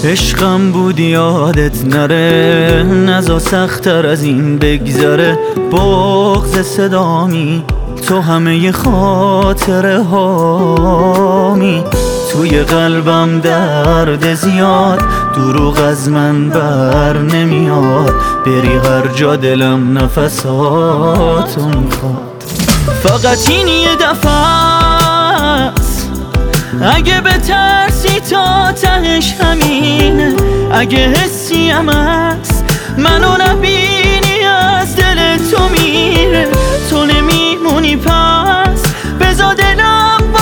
عشقم بود یادت نره، نزا سخت‌تر از این بگذره. بغض صدامی تو همه خاطره هامی، توی قلبم درد زیاد، دروغ از من بر نمیاد. بری هر جا دلم نفساتو میخواد. فقط این یه دفعه است، اگه بترسی تا تهش همینه. اگه حسیم هست منو نبینی از دل تو میره. تو نمیمونی پس بذار دلم با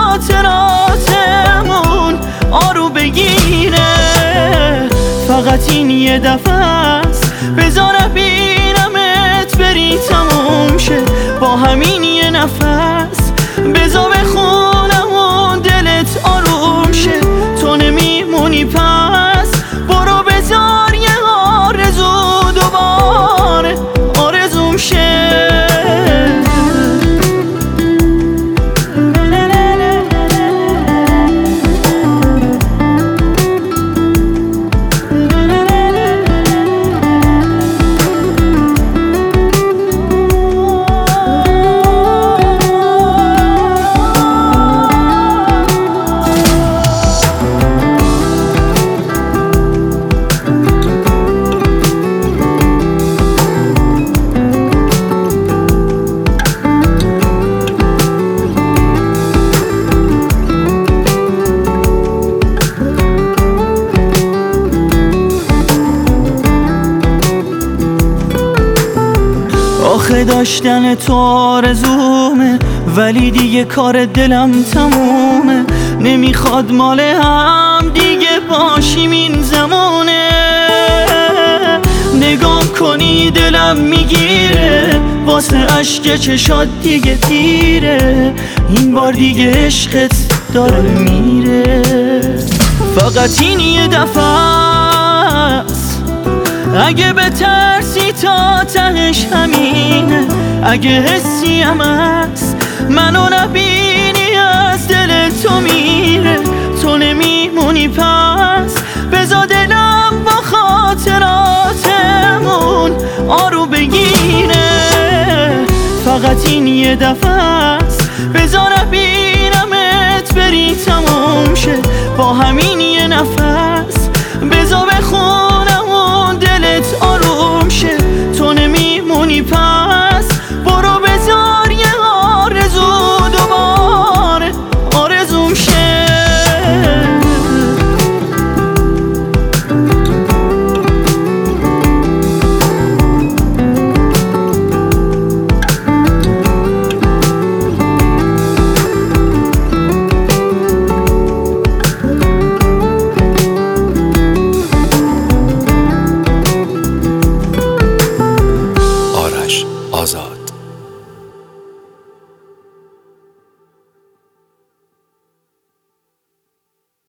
خاطراتمون آرو بگیره. فقط این یه دفعه است، بذار ببینمت بری تموم شه. با همین یه نفس بذار بخونم و دلت آروم شه. تو نمیمونی پس برو بذار یه آرزو دوباره آرزوم شه. آخه داشتن تو آرزومه، ولی دیگه کار دلم تمومه. نمیخواد مال هم دیگه باشیم این زمانه. نگاه کنی دلم میگیره، واسه عشق چشات دیگه تیره. این بار دیگه عشقت داره میره. فقط این یه دفعه است، اگه بترسی تا تهش همینه. اگه حسیم هست منو نبینی از دل تو میره. تو نمیمونی پس بذار دلم با خاطراتمون آرو بگیره. فقط این یه دفعه است، بذار ببینمت بری تموم شه. با همین یه نفس بذار بخونم و دلت آروم شه.